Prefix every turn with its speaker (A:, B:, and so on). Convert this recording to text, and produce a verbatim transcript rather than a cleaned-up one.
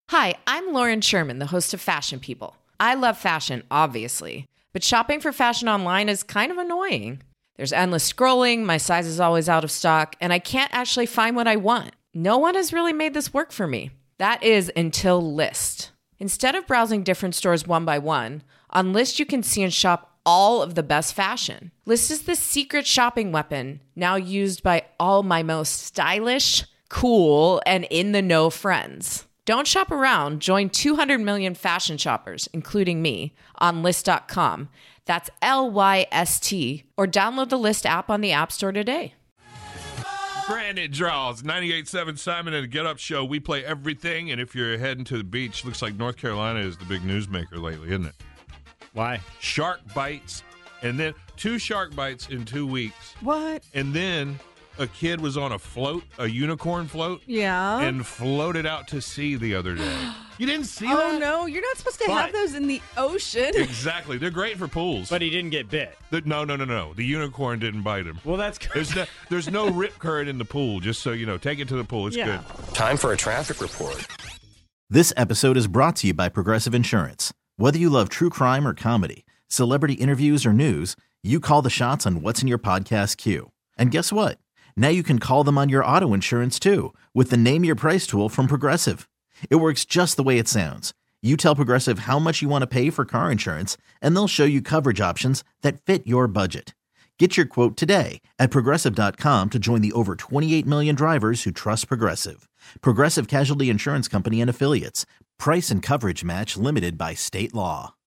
A: Hi, I'm Lauren Sherman, the host of Fashion People. I love fashion, obviously, but shopping for fashion online is kind of annoying. There's endless scrolling, my size is always out of stock, and I can't actually find what I want. No one has really made this work for me. That is until Lyst. Instead of browsing different stores one by one, on Lyst you can see and shop all of the best fashion. Lyst is the secret shopping weapon, now used by all my most stylish, cool, and in-the-know friends. Don't shop around. Join two hundred million fashion shoppers, including me, on Lyst dot com. That's L Y S T. Or download the Lyst app on the App Store today.
B: Brandon Draws, ninety-eight point seven Simon and the Get Up Show. We play everything, and if you're heading to the beach, looks like North Carolina is the big newsmaker lately, isn't it?
C: Why?
B: Shark bites, and then two shark bites in two weeks.
D: What?
B: And then a kid was on a float, a unicorn float,
D: Yeah.
B: and floated out to sea the other day. You didn't see
D: oh,
B: that?
D: no. You're not supposed to
B: But-
D: have those in the ocean.
B: Exactly. They're great for pools.
C: But he didn't get bit.
B: The- no, no, no, no. The unicorn didn't bite him.
C: Well, that's good.
B: There's no, there's no rip current in the pool, just so you know. Take it to the pool. It's
D: Yeah.
B: good.
E: Time for a traffic report.
F: This episode is brought to you by Progressive Insurance. Whether you love true crime or comedy, celebrity interviews or news, you call the shots on what's in your podcast queue. And guess what? Now you can call them on your auto insurance too with the Name Your Price tool from Progressive. It works just the way it sounds. You tell Progressive how much you want to pay for car insurance, and they'll show you coverage options that fit your budget. Get your quote today at Progressive dot com to join the over twenty-eight million drivers who trust Progressive. Progressive Casualty Insurance Company and Affiliates. Price and coverage match limited by state law.